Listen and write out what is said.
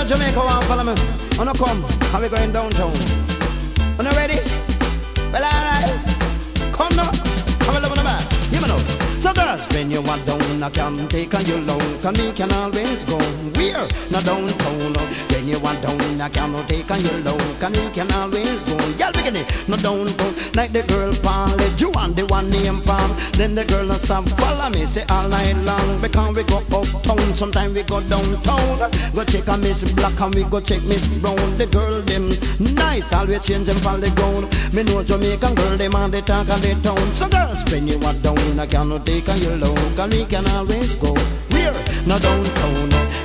Jamaica want follow me. Wanna come? How we going downtown? Are you ready? Well, alright. Come now. Have a love on the back. Give me now. So girls, when you are down, I can take on you low. Can me can always go. We're not downtown. When you are down, I can take on you low. Can me can always go. Y'all begin it. Not downtown. Like the girl Paul, you want the one name Palm. Then the girl not stop follow me. Say all night long. Because we go uptown. Sometimes we go downtown. Go check on Miss Black and we go check Miss Brown. The girl them nice. Always change them from the ground. Me know Jamaican girl them on the talk of the town. So girls, when you are down, I cannot take on your low. Cause we can always go. We're not downtown.